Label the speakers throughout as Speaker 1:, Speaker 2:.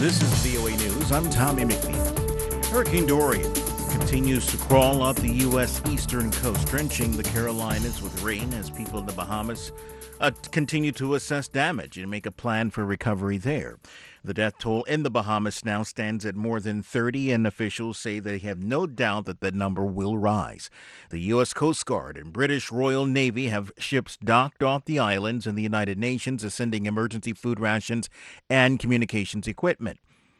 Speaker 1: This is VOA News. I'm Tommy McNeil. Hurricane Dorian continues to crawl up the U.S. eastern coast, drenching the Carolinas with rain as people in the Bahamas continue to assess damage and make a plan for recovery there. The death toll in the Bahamas now stands at more than 30, and officials say they have no doubt that the number will rise. The U.S. Coast Guard and British Royal Navy have ships docked off the islands, and the United Nations is sending emergency food rations and communications equipment.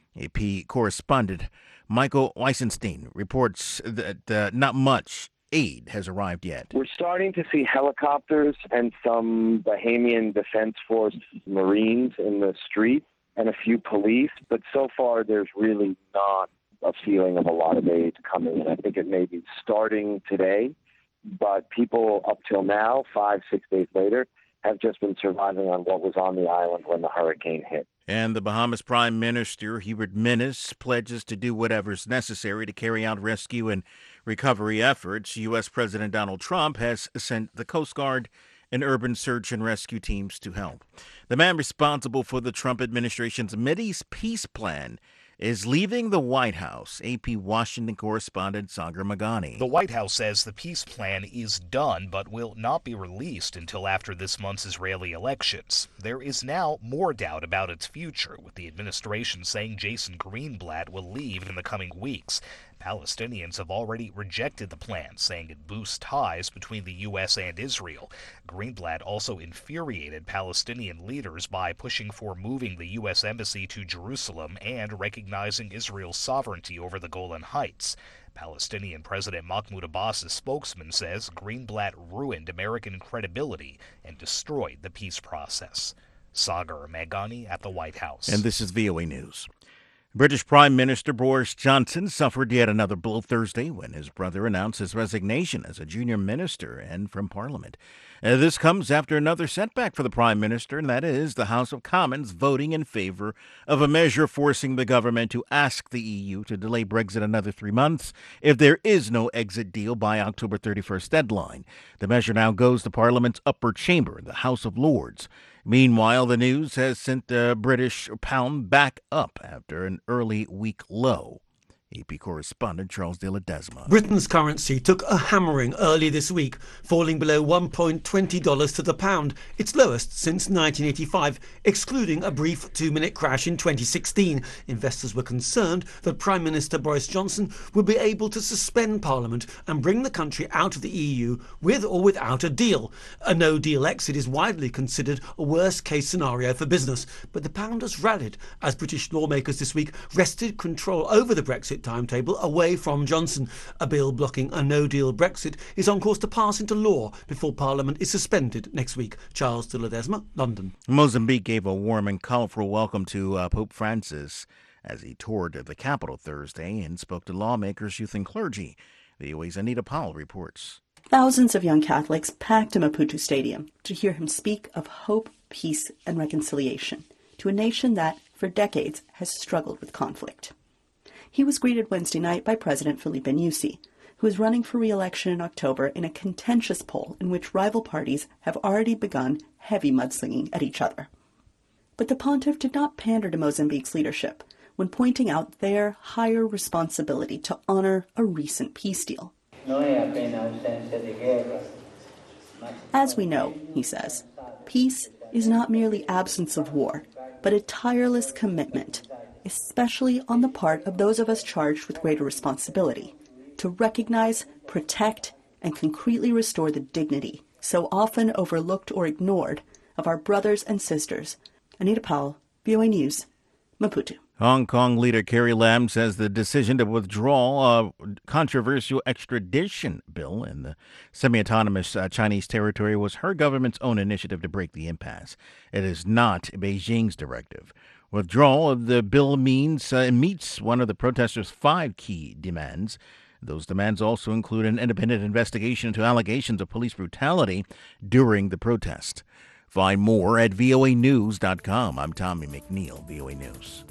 Speaker 1: AP correspondent Michael Weisenstein reports that not much aid has arrived yet.
Speaker 2: We're starting to see helicopters and some Bahamian Defense Force Marines in the street and a few police, but so far there's really not a feeling of a lot of aid coming in. I think it may be starting today, but people up till now, 5-6 days later, have just been surviving on what was on the island when the hurricane hit.
Speaker 1: And the Bahamas Prime Minister, Hubert Minnis, pledges to do whatever's necessary to carry out rescue and recovery efforts. U.S. President Donald Trump has sent the Coast Guard and urban search and rescue teams to help. The man responsible for the Trump administration's Mideast peace plan is leaving the White House. AP Washington correspondent Sagar Meghani.
Speaker 3: The White House says the peace plan is done but will not be released until after this month's Israeli elections. There is now more doubt about its future, with the administration saying Jason Greenblatt will leave in the coming weeks. Palestinians have already rejected the plan, saying it boosts ties between the U.S. and Israel. Greenblatt also infuriated Palestinian leaders by pushing for moving the U.S. embassy to Jerusalem and recognizing Israel's sovereignty over the Golan Heights. Palestinian President Mahmoud Abbas's spokesman says Greenblatt ruined American credibility and destroyed the peace process. Sagar Meghani at the White House.
Speaker 1: And this is VOA News. British Prime Minister Boris Johnson suffered yet another blow Thursday when his brother announced his resignation as a junior minister and from Parliament. This comes after another setback for the Prime Minister, and that is the House of Commons voting in favor of a measure forcing the government to ask the EU to delay Brexit another 3 months if there is no exit deal by October 31st deadline. The measure now goes to Parliament's upper chamber, the House of Lords. Meanwhile, the news has sent the British pound back up after an early week low. AP correspondent Charles de Ledesma.
Speaker 4: Britain's currency took a hammering early this week, falling below $1.20 to the pound, its lowest since 1985, excluding a brief 2-minute crash in 2016. Investors were concerned that Prime Minister Boris Johnson would be able to suspend Parliament and bring the country out of the EU with or without a deal. A no-deal exit is widely considered a worst-case scenario for business, but the pound has rallied as British lawmakers this week wrested control over the Brexit timetable away from Johnson. A bill blocking a no-deal Brexit is on course to pass into law before Parliament is suspended next week. Charles de Ledesma, London.
Speaker 1: Mozambique gave a warm and colorful welcome to Pope Francis as he toured the capital Thursday and spoke to lawmakers, youth, and clergy. VOA's Anita Powell reports.
Speaker 5: Thousands of young Catholics packed Maputo Stadium to hear him speak of hope, peace, and reconciliation to a nation that, for decades, has struggled with conflict. He was greeted Wednesday night by President Filipe Nyusi, who is running for re-election in October in a contentious poll in which rival parties have already begun heavy mudslinging at each other. But the pontiff did not pander to Mozambique's leadership when pointing out their higher responsibility to honor a recent peace deal. As we know, he says, peace is not merely absence of war, but a tireless commitment, especially on the part of those of us charged with greater responsibility, to recognize, protect, and concretely restore the dignity, so often overlooked or ignored, of our brothers and sisters. Anita Powell, VOA News, Maputo.
Speaker 1: Hong Kong leader Carrie Lam says the decision to withdraw a controversial extradition bill in the semi-autonomous Chinese territory was her government's own initiative to break the impasse. It is not Beijing's directive. Withdrawal of the bill means it meets one of the protesters' 5 key demands. Those demands also include an independent investigation into allegations of police brutality during the protest. Find more at voanews.com. I'm Tommy McNeil, VOA News.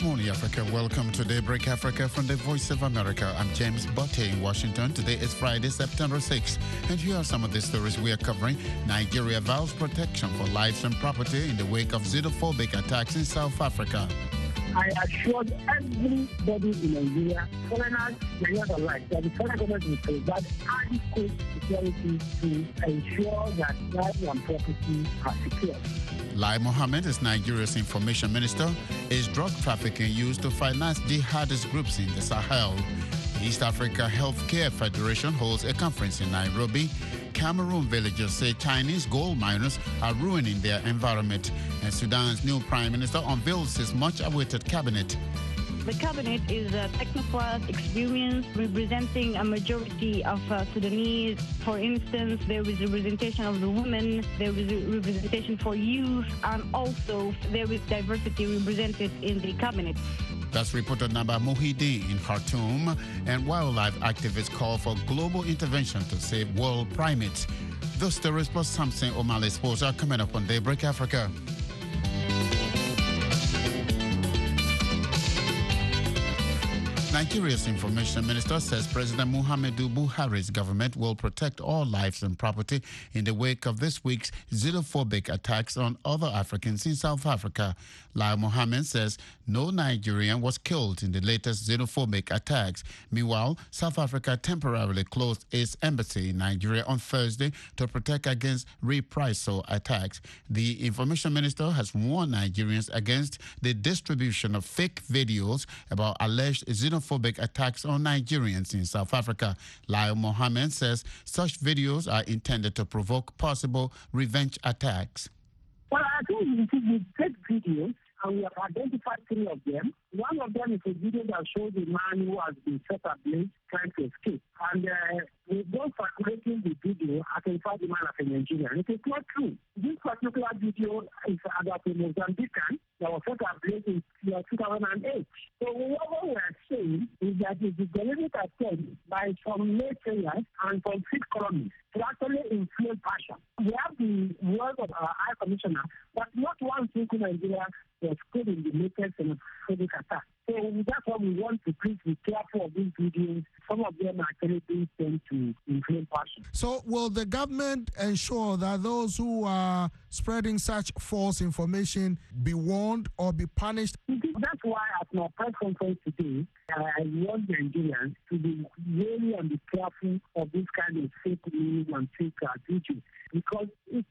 Speaker 6: Morning, Africa. Welcome to Daybreak Africa from the Voice of America. I'm James Botte in Washington. Today is Friday, September 6th. And here are some of the stories we are covering. Nigeria vows protection for lives and property in the wake of xenophobic attacks in South Africa.
Speaker 7: I assured everybody in Nigeria, foreigners, Nigerians alike, that the federal government will provide adequate security to ensure that lives and property are secure.
Speaker 6: Lai Mohammed is Nigeria's information minister. Is drug trafficking used to finance jihadist groups in the Sahel? The East Africa Healthcare Federation holds a conference in Nairobi. Cameroon villagers say Chinese gold miners are ruining their environment. And Sudan's new prime minister unveils his much-awaited cabinet.
Speaker 8: The cabinet is a technocrat experience representing a majority of Sudanese. For instance, there is representation of the women, there is representation for youth, and also there is diversity represented in the cabinet.
Speaker 6: That's reporter Naba Mohideen in Khartoum. And wildlife activists call for global intervention to save world primates. Those stories plus Samson O'Malley Sports are coming up on Daybreak Africa. Nigeria's information minister says President Muhammadu Buhari's government will protect all lives and property in the wake of this week's xenophobic attacks on other Africans in South Africa. Lai Mohammed says no Nigerian was killed in the latest xenophobic attacks. Meanwhile, South Africa temporarily closed its embassy in Nigeria on Thursday to protect against reprisal attacks. The information minister has warned Nigerians against the distribution of fake videos about alleged xenophobic attacks on Nigerians in South Africa. Lai Mohammed says such videos are intended to provoke possible revenge attacks.
Speaker 7: Well, I think we take videos, and we have identified 3 of them. One of them is a video that shows a man who has been set ablaze trying to escape. And we don't circulating the video identified the man as a Nigerian. It is not true. This particular video is about a Mozambican that was set ablaze in 2008. So what we are saying is that it is a deliberate attempt by some naysayers and some fake colonies to actually inflame passion. We have the word of our High Commissioner, but not one single Nigerian was killed in the latest xenophobic attack. So that's why we want to please be careful of these videos. Some of them are actually being sent to inflame passion.
Speaker 9: So will the government ensure that those who are spreading such false information be warned or be punished?
Speaker 7: That's why at my press conference today, I want Nigerians to be really and be careful of this kind of fake news and fake videos. Because it's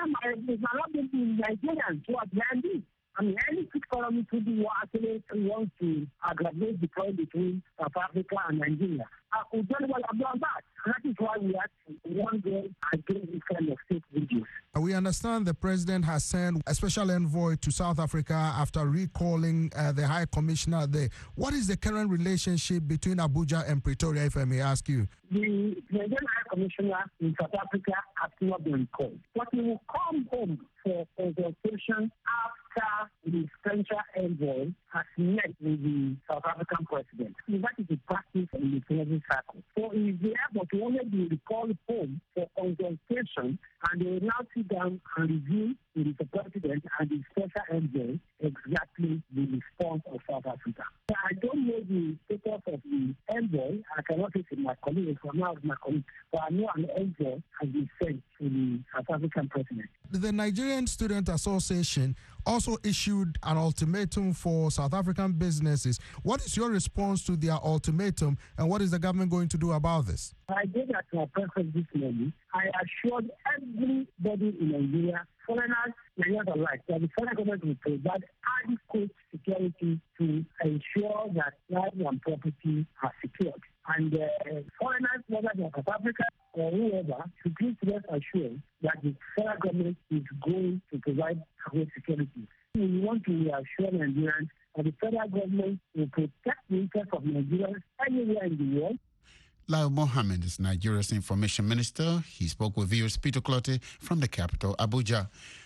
Speaker 7: not the Nigerians who are behind this. I mean, any fake colony to be actually wants to aggravate the problem between South Africa and Nigeria. We don't want to do that. And that is why we have to warn them against this kind of fake videos.
Speaker 9: We understand the president has sent a special envoy to South Africa after recalling the High Commissioner there. What is the current relationship between Abuja and Pretoria, if I may ask you?
Speaker 7: The Nigerian High Commissioner in South Africa has not been called. But he will come home for consultation after the special envoy has met with the South African president. That is the practice in the presidential circle. So he is there, but he only be recalled home for consultation, and they will now sit down and review with the president and the special envoy exactly the response of South Africa. I don't know the status of the envoy. I cannot say to my colleague, for now it's my colleague, but I know an envoy has been sent to the South African president.
Speaker 9: The Nigerian Student Association also issued an ultimatum for South African businesses. What is your response to their ultimatum, and what is the government going to do about this?
Speaker 7: I did that to my president this morning. I assured everybody in Nigeria, foreigners, Nigerians alike, that the federal government will provide adequate security to ensure that lives and property are secured. And foreigners, whether they're South Africa or whoever, should please rest assured that the federal government is going to provide adequate security. We want to reassure Nigerians that the federal government will protect the interests of Nigerians anywhere in the world.
Speaker 6: Lai Mohammed is Nigeria's information minister. He spoke with viewers Peter Clottey from the capital, Abuja.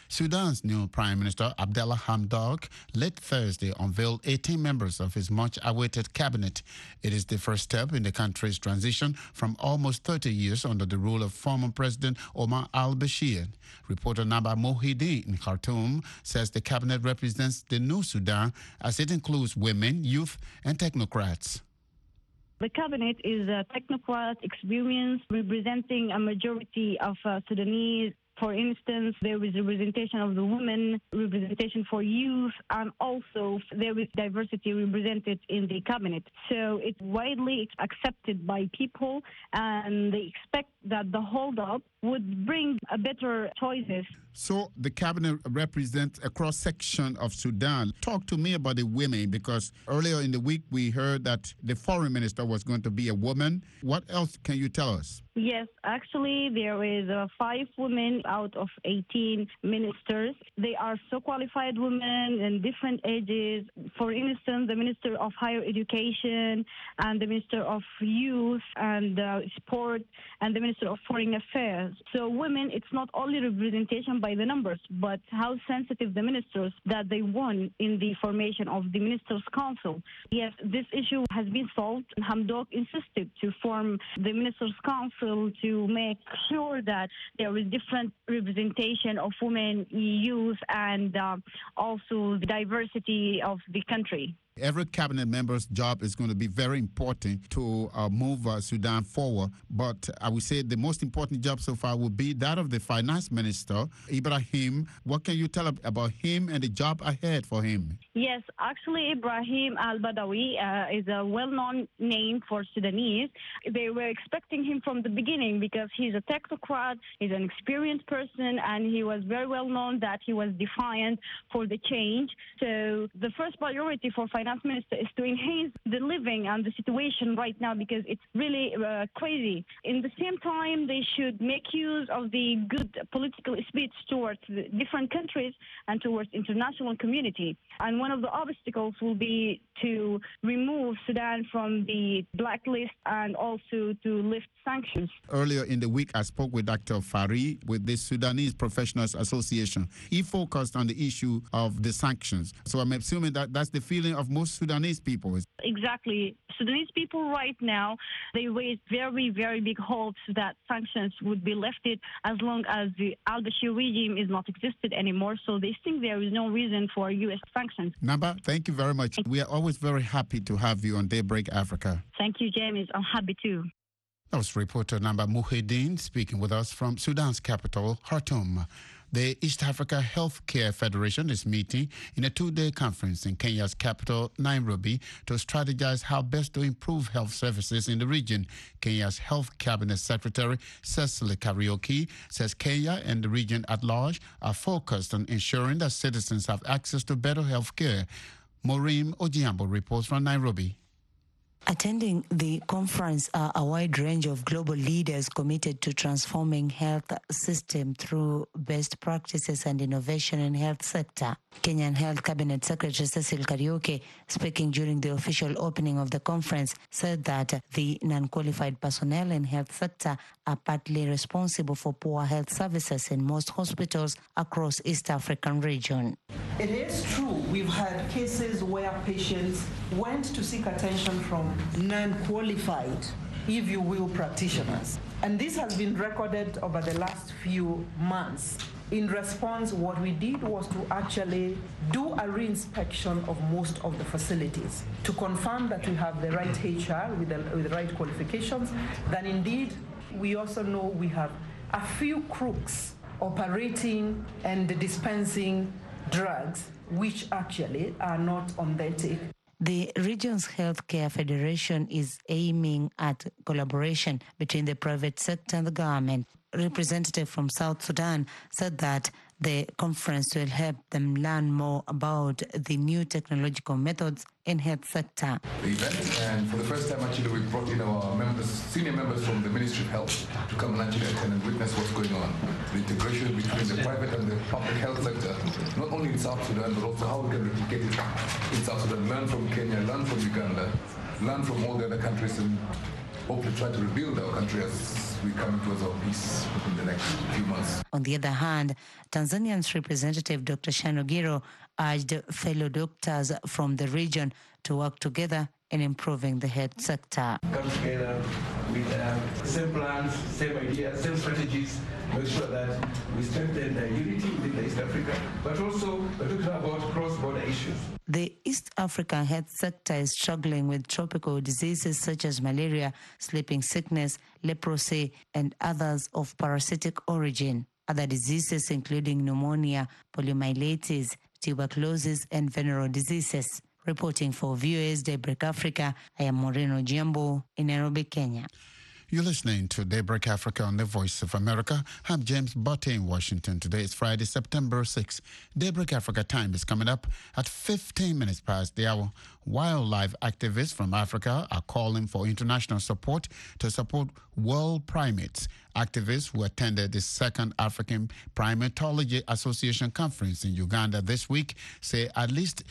Speaker 6: Sudan's new Prime Minister Abdallah Hamdok late Thursday unveiled 18 members of his much-awaited cabinet. It is the first step in the country's transition from almost 30 years under the rule of former President Omar al-Bashir. Reporter Naba Mohideen in Khartoum says the cabinet represents the new Sudan as it includes women, youth, and technocrats.
Speaker 8: The cabinet is a technocrat experience representing a majority of Sudanese. For instance, there is representation of the women, representation for youth, and also there is diversity represented in the cabinet. So it's widely accepted by people, and they expect that the hold-up would bring a better choices.
Speaker 6: So the cabinet represents a cross-section of Sudan. Talk to me about the women, because earlier in the week we heard that the foreign minister was going to be a woman. What else can you tell us?
Speaker 8: Yes, actually there is 5 women out of 18 ministers. They are so qualified women in different ages. For instance, the Minister of Higher Education and the Minister of Youth and Sport and the Minister of Foreign Affairs. So women, it's not only representation by the numbers, but how sensitive the ministers that they won in the formation of the Ministers' Council. Yes, this issue has been solved. Hamdok insisted to form the Ministers' Council to make sure that there is different representation of women, youth, and also the diversity of the country.
Speaker 6: Every cabinet member's job is going to be very important to move Sudan forward. But I would say the most important job so far will be that of the finance minister, Ibrahim. What can you tell about him and the job ahead for him?
Speaker 8: Yes, actually, Ibrahim al-Badawi is a well-known name for Sudanese. They were expecting him from the beginning because he's a technocrat, he's an experienced person, and he was very well known that he was defiant for the change. So the first priority for finance minister is to enhance the living and the situation right now because it's really crazy. In the same time, they should make use of the good political speech towards the different countries and towards international community. And one of the obstacles will be to remove Sudan from the blacklist and also to lift sanctions.
Speaker 6: Earlier in the week, I spoke with Dr. Fari with the Sudanese Professionals Association. He focused on the issue of the sanctions. So I'm assuming that that's the feeling of most Sudanese people.
Speaker 8: Exactly. Sudanese people right now, they raise very, very big hopes that sanctions would be lifted as long as the al-Bashir regime is not existed anymore. So they think there is no reason for U.S. sanctions.
Speaker 6: Naba, thank you very much. We are always very happy to have you on Daybreak Africa.
Speaker 8: Thank you, James. I'm happy too.
Speaker 6: That was reporter Naba Mohideen speaking with us from Sudan's capital, Khartoum. The East Africa Healthcare Federation is meeting in a 2-day conference in Kenya's capital, Nairobi, to strategize how best to improve health services in the region. Kenya's Health Cabinet Secretary, Cecily Kariuki, says Kenya and the region at large are focused on ensuring that citizens have access to better health care. Maureen Ojiambo reports from Nairobi.
Speaker 10: Attending the conference are a wide range of global leaders committed to transforming health system through best practices and innovation in health sector. Kenyan Health Cabinet Secretary Cecil Kariuki, speaking during the official opening of the conference, said that the non-qualified personnel in health sector are partly responsible for poor health services in most hospitals across East African region.
Speaker 11: It is true we've had cases where patients went to seek attention from non-qualified, if you will, practitioners. And this has been recorded over the last few months. In response, what we did was to actually do a re-inspection of most of the facilities to confirm that we have the right HR with the right qualifications. Then indeed, we also know we have a few crooks operating and dispensing drugs which actually are not authentic.
Speaker 10: The region's healthcare federation is aiming at collaboration between the private sector and the government. A representative from South Sudan said that the conference will help them learn more about the new technological methods in health sector.
Speaker 12: The event, and for the first time actually we brought in our members, senior members from the Ministry of Health to come and actually attend and witness what's going on. The integration between the private and the public health sector, not only in South Sudan, but also how we can replicate it in South Sudan, learn from Kenya, learn from Uganda, learn from all the other countries, and hopefully try to rebuild our country as we're coming towards our peace in the next few months.
Speaker 10: On the other hand, Tanzania's representative Dr. Shanogiro urged fellow doctors from the region to work together in improving the health sector.
Speaker 13: Come together with same plans, same ideas, same strategies, make sure that we strengthen the unity within East Africa, but also we're talking about cross-border issues.
Speaker 10: The East African health sector is struggling with tropical diseases such as malaria, sleeping sickness, leprosy, and others of parasitic origin. Other diseases including pneumonia, poliomyelitis, tuberculosis, and venereal diseases. Reporting for VOA's Daybreak Africa, I am Moreno Giambo in Nairobi, Kenya.
Speaker 6: You're listening to Daybreak Africa on the Voice of America. I'm James Botte in Washington. Today is Friday, September 6th. Daybreak Africa time is coming up at 15 minutes past the hour. Wildlife activists from Africa are calling for international support to support world primates. Activists who attended the second African Primatology Association conference in Uganda this week say at least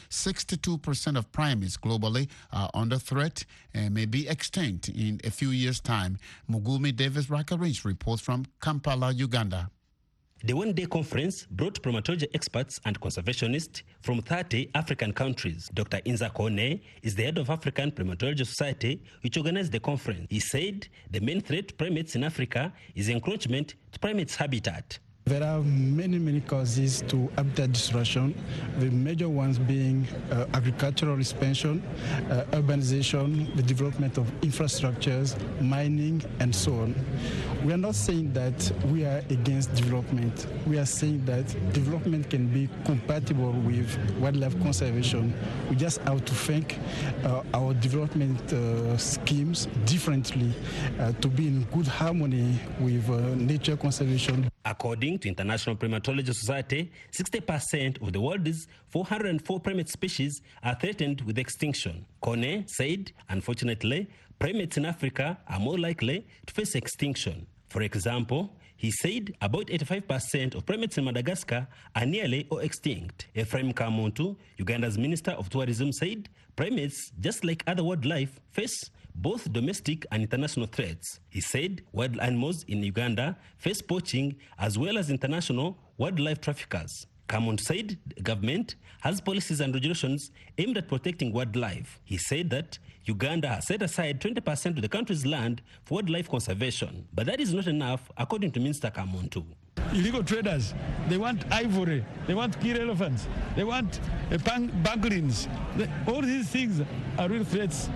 Speaker 6: 62% of primates globally are under threat and may be extinct in a few years' time. Mugumi Davis Rakarinch reports from Kampala, Uganda.
Speaker 14: The one-day conference brought primatology experts and conservationists from 30 African countries. Dr. Inza Kone is the head of African Primatology Society, which organized the conference. He said the main threat to primates in Africa is encroachment to primates' habitat.
Speaker 15: There are many causes to habitat destruction, the major ones being agricultural expansion, urbanization, the development of infrastructures, mining, and so on. We are not saying that we are against development. We are saying that development can be compatible with wildlife conservation. We just have to think our development schemes differently to be in good harmony with nature conservation.
Speaker 14: According to International Primatology Society, 60% of the world's 404 primate species are threatened with extinction. Kone said, unfortunately, primates in Africa are more likely to face extinction. For example, he said about 85% of primates in Madagascar are nearly or extinct. Ephraim Kamuntu, Uganda's Minister of Tourism, said primates, just like other wildlife, face both domestic and international threats. He said wild animals in Uganda face poaching as well as international wildlife traffickers. Kamuntu said the government has policies and regulations aimed at protecting wildlife. He said that Uganda has set aside 20% of the country's land for wildlife conservation. But that is not enough, according to Minister Kamuntu.
Speaker 16: Illegal traders, they want ivory, they want killer elephants, they want pangolins. All these things are real threats.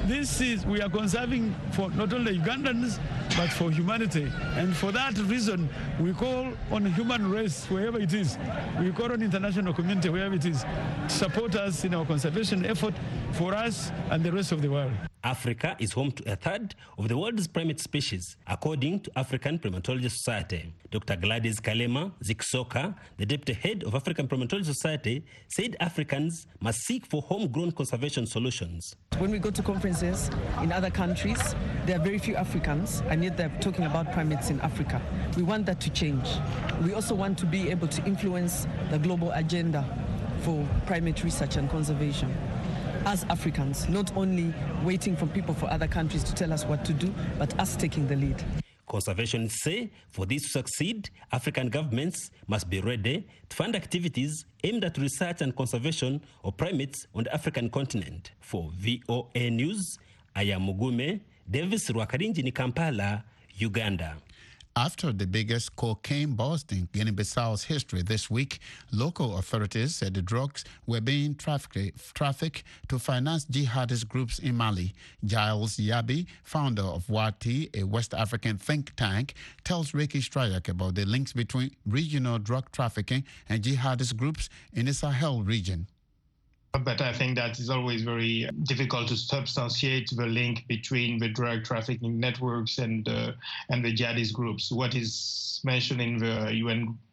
Speaker 16: We are conserving for not only Ugandans, but for humanity. And for that reason, we call on human race, wherever it is. We call on international community, wherever it is, to support us in our conservation effort for us and the rest of the world.
Speaker 14: Africa is home to a third of the world's primate species, according to African Primatology Society. Dr. Gladys Kalema Ziksoka, the deputy head of African Primatology Society, said Africans must seek for homegrown conservation solutions.
Speaker 11: When we go to conferences in other countries, there are very few Africans, and yet they're talking about primates in Africa. We want that to change. We also want to be able to influence the global agenda for primate research and conservation. As Africans, not only waiting for people for other countries to tell us what to do, but us taking the lead.
Speaker 14: Conservationists say for this to succeed, African governments must be ready to fund activities aimed at research and conservation of primates on the African continent. For VOA News, I am Mugume Davis Rwakarinji in Kampala, Uganda.
Speaker 6: After the biggest cocaine bust in Guinea-Bissau's history this week, local authorities said the drugs were being trafficked to finance jihadist groups in Mali. Giles Yabi, founder of WATI, a West African think tank, tells Ricky Strayak about the links between regional drug trafficking and jihadist groups in the Sahel region.
Speaker 17: But I think that it's always very difficult to substantiate the link between the drug trafficking networks and the jihadist groups. What is mentioned in the UN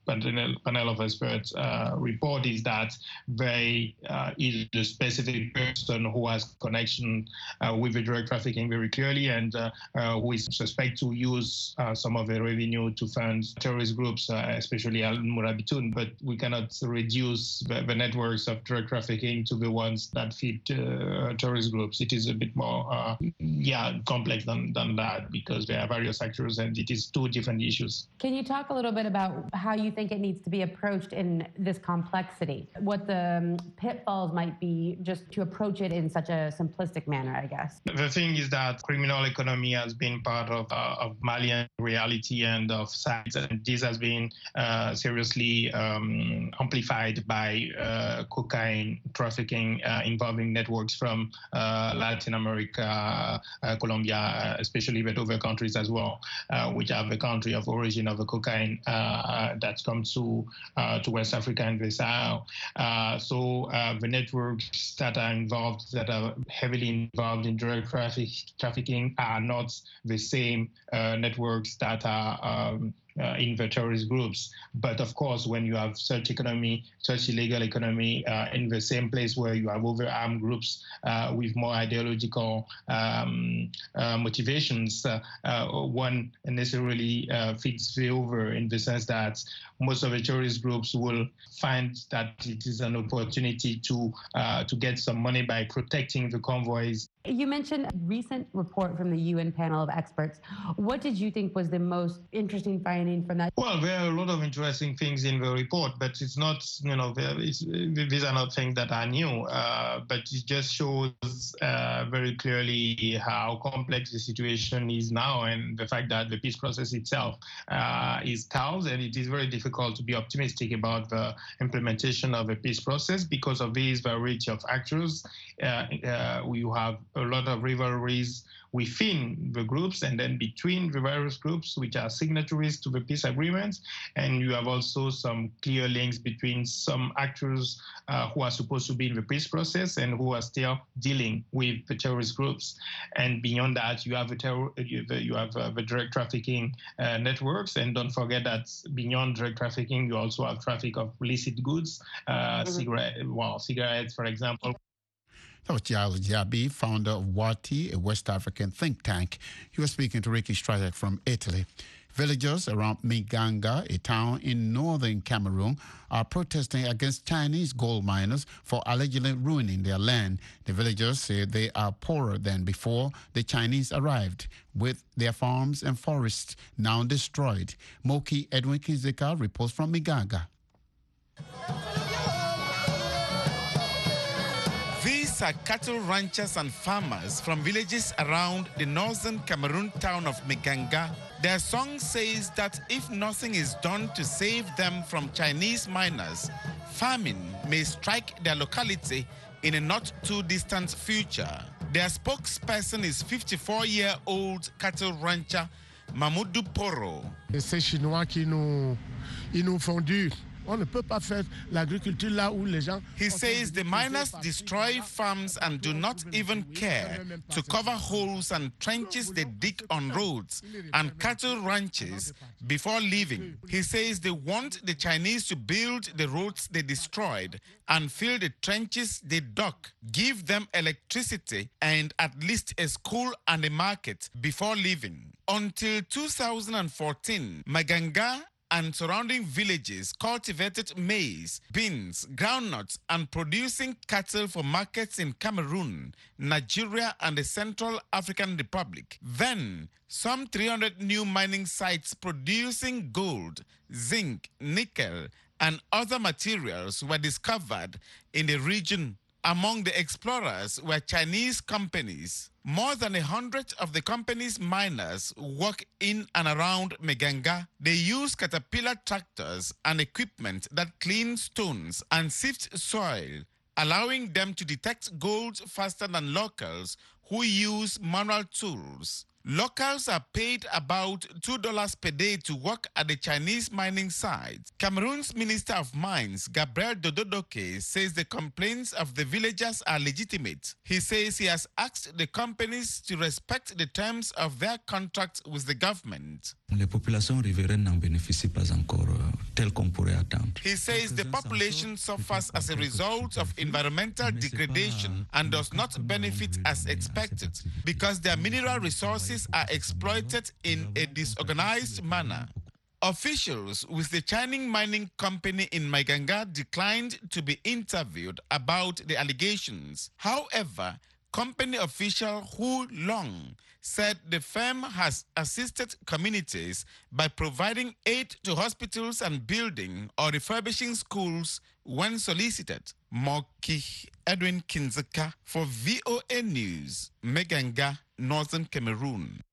Speaker 17: panel of experts report is that there is a specific person who has connection with the drug trafficking very clearly, and who is suspected to use some of the revenue to fund terrorist groups, especially Al Murabitun. But we cannot reduce the networks of drug trafficking to the ones that feed terrorist groups. It is a bit more complex than that, because there are various actors and it is two different issues.
Speaker 18: Can you talk a little bit about how you think it needs to be approached in this complexity? What the pitfalls might be just to approach it in such a simplistic manner, I guess?
Speaker 17: The thing is that criminal economy has been part of Malian reality and of sites, and this has been seriously amplified by cocaine trafficking involving networks from Latin America, Colombia, especially, but other countries as well, which have the country of origin of the cocaine that comes to West Africa and the Sahel. So the networks that are involved, that are heavily involved in drug trafficking, are not the same networks that are in the terrorist groups. But of course, when you have such illegal economy in the same place where you have other armed groups with more ideological motivations, one necessarily fits the other, in the sense that most of the terrorist groups will find that it is an opportunity to get some money by protecting the convoys.
Speaker 18: You mentioned a recent report from the UN panel of experts. What did you think was the most interesting finding from that?
Speaker 17: Well, there are a lot of interesting things in the report, but it's not, these are not things that are new, but it just shows very clearly how complex the situation is now, and the fact that the peace process itself is stalled, and it is very difficult to be optimistic about the implementation of a peace process because of this variety of actors. You have a lot of rivalries within the groups and then between the various groups which are signatories to the peace agreements. And you have also some clear links between some actors who are supposed to be in the peace process and who are still dealing with the terrorist groups. And beyond that, you have the drug trafficking networks. And don't forget that beyond drug trafficking, you also have traffic of illicit goods, cigarettes, for example.
Speaker 6: That was Giles Jabi, founder of Wati, a West African think tank. He was speaking to Ricky Strajek from Italy. Villagers around Miganga, a town in northern Cameroon, are protesting against Chinese gold miners for allegedly ruining their land. The villagers say they are poorer than before the Chinese arrived, with their farms and forests now destroyed. Moki Edwin Kinzeka reports from Miganga.
Speaker 19: These are cattle ranchers and farmers from villages around the northern Cameroon town of Miganga. Their song says that if nothing is done to save them from Chinese miners, famine may strike their locality in a not too distant future. Their spokesperson is 54-year-old cattle rancher Mamoudou Poro.
Speaker 20: Ces Chinois qui nous font dur.
Speaker 19: He says the miners destroy farms and do not even care to cover holes and trenches they dig on roads and cattle ranches before leaving. He says they want the Chinese to build the roads they destroyed and fill the trenches they dug, give them electricity and at least a school and a market before leaving. Until 2014, Miganga and surrounding villages cultivated maize, beans, groundnuts, and producing cattle for markets in Cameroon, Nigeria, and the Central African Republic. Then, some 300 new mining sites producing gold, zinc, nickel, and other materials were discovered in the region. Among the explorers were Chinese companies. More than 100 of the company's miners work in and around Miganga. They use Caterpillar tractors and equipment that clean stones and sift soil, allowing them to detect gold faster than locals who use manual tools. Locals are paid about $2 per day to work at the Chinese mining sites. Cameroon's Minister of Mines, Gabriel Dododoke, says the complaints of the villagers are legitimate. He says he has asked the companies to respect the terms of their contract with the government.
Speaker 21: Les populations riveraines n'en bénéficient pas encore
Speaker 19: He says the population suffers as a result of environmental degradation and does not benefit as expected because their mineral resources are exploited in a disorganized manner. Officials with the Chining mining company in Maiganga declined to be interviewed about the allegations. However, company official Hu Long said the firm has assisted communities by providing aid to hospitals and building or refurbishing schools when solicited. Moki Edwin Kinzeka for VOA News, Maiganga, Northern Cameroon.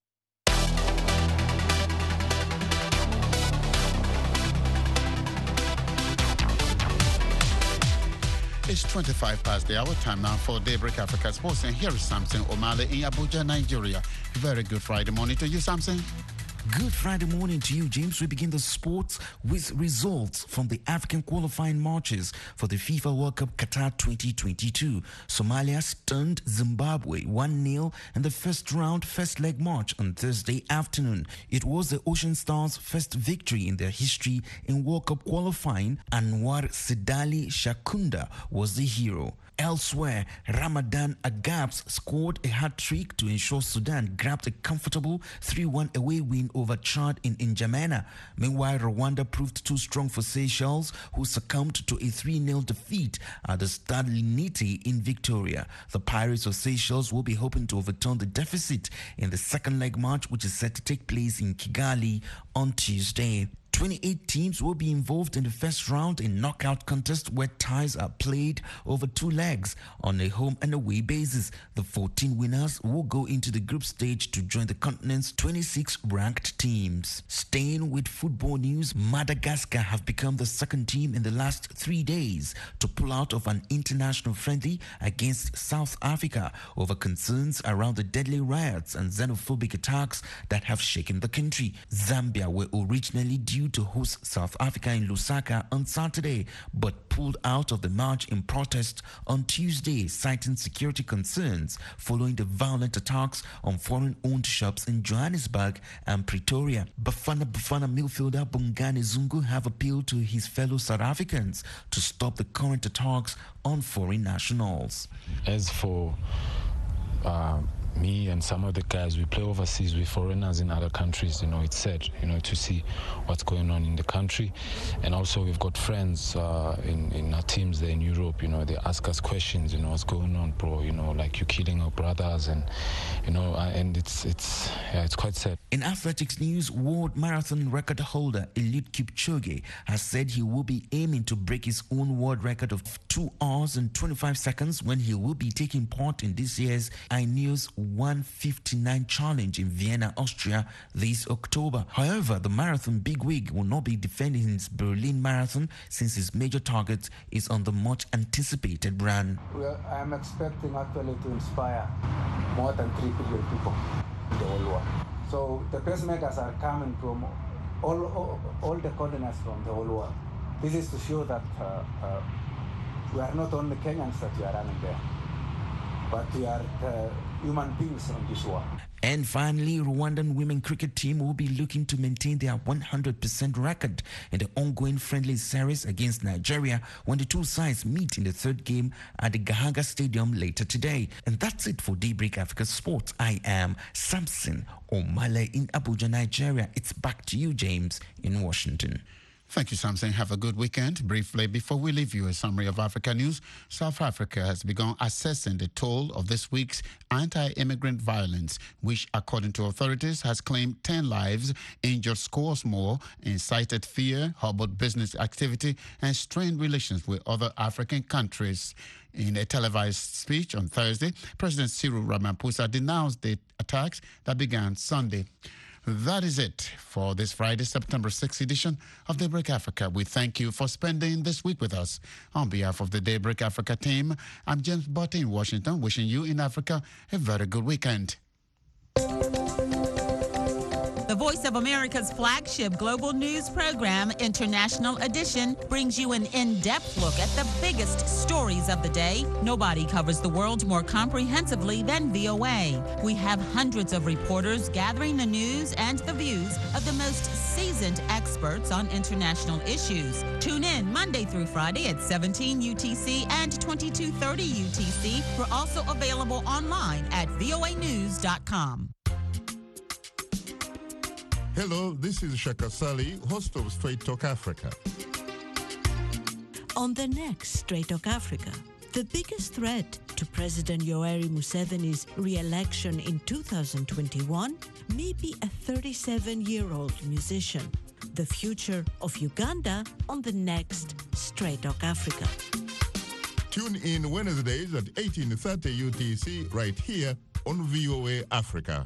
Speaker 6: It's 25 past the hour. Time now for Daybreak Africa Sports. And here is Samson Omale in Abuja, Nigeria. Very good Friday morning to you, Samson.
Speaker 21: Good Friday morning to you, James. We begin the sports with results from the African qualifying matches for the FIFA World Cup Qatar 2022. Somalia stunned Zimbabwe 1-0 in the first leg match on Thursday afternoon. It was the Ocean Stars' first victory in their history in World Cup qualifying. Anwar Sidali Shakunda was the hero. Elsewhere, Ramadan Agabs scored a hat-trick to ensure Sudan grabbed a comfortable 3-1 away win over Chad in N'Djamena. Meanwhile, Rwanda proved too strong for Seychelles, who succumbed to a 3-0 defeat at the Stade Linité in Victoria. The Pirates of Seychelles will be hoping to overturn the deficit in the second leg match, which is set to take place in Kigali on Tuesday. 28 teams will be involved in the first round in knockout contest where ties are played over 2 legs on a home and away basis. The 14 winners will go into the group stage to join the continent's 26 ranked teams. Staying with football news, Madagascar have become the second team in the last 3 days to pull out of an international friendly against South Africa over concerns around the deadly riots and xenophobic attacks that have shaken the country. Zambia were originally due to host South Africa in Lusaka on Saturday, but pulled out of the match in protest on Tuesday, citing security concerns following the violent attacks on foreign-owned shops in Johannesburg and Pretoria. Bafana midfielder Bongani Zungu have appealed to his fellow South Africans to stop the current attacks on foreign nationals.
Speaker 22: As for me and some of the guys, we play overseas with foreigners in other countries. It's sad, to see what's going on in the country. And also we've got friends in our teams there in Europe, they ask us questions, what's going on, bro, like you're killing our brothers and it's quite sad.
Speaker 21: In athletics news, world marathon record holder Eliud Kipchoge has said he will be aiming to break his own world record of 2 hours and 25 seconds when he will be taking part in this year's Ineos 159 challenge in Vienna, Austria this October. However, the marathon bigwig will not be defending his Berlin Marathon since his major target is on the much anticipated run.
Speaker 23: I'm expecting actually to inspire more than 3 billion people in the whole world. So the pacemakers are coming from all the continents from the whole world. This is to show that we are not only Kenyans that we are running there, but we are human beings on this world.
Speaker 21: And finally, Rwandan women cricket team will be looking to maintain their 100% record in the ongoing friendly series against Nigeria when the two sides meet in the third game at the Gahanga Stadium later today. And that's it for Daybreak Africa Sports. I am Samson Omale in Abuja, Nigeria. It's back to you, James, in Washington.
Speaker 6: Thank you, Samson. Have a good weekend. Briefly, before we leave you, a summary of Africa news. South Africa has begun assessing the toll of this week's anti-immigrant violence, which, according to authorities, has claimed 10 lives, injured scores more, incited fear, hobbled business activity, and strained relations with other African countries. In a televised speech on Thursday, President Cyril Ramaphosa denounced the attacks that began Sunday. That is it for this Friday, September 6th edition of Daybreak Africa. We thank you for spending this week with us. On behalf of the Daybreak Africa team, I'm James Botte in Washington, wishing you in Africa a very good weekend.
Speaker 2: The Voice of America's flagship global news program, International Edition, brings you an in-depth look at the biggest stories of the day. Nobody covers the world more comprehensively than VOA. We have hundreds of reporters gathering the news and the views of the most seasoned experts on international issues. Tune in Monday through Friday at 17 UTC and 2230 UTC. We're also available online at voanews.com.
Speaker 3: Hello, this is Shaka Sali, host of Straight Talk Africa.
Speaker 4: On the next Straight Talk Africa, the biggest threat to President Yoweri Museveni's re-election in 2021 may be a 37-year-old musician. The future of Uganda on the next Straight Talk Africa.
Speaker 3: Tune in Wednesdays at 18:30 UTC right here on VOA Africa.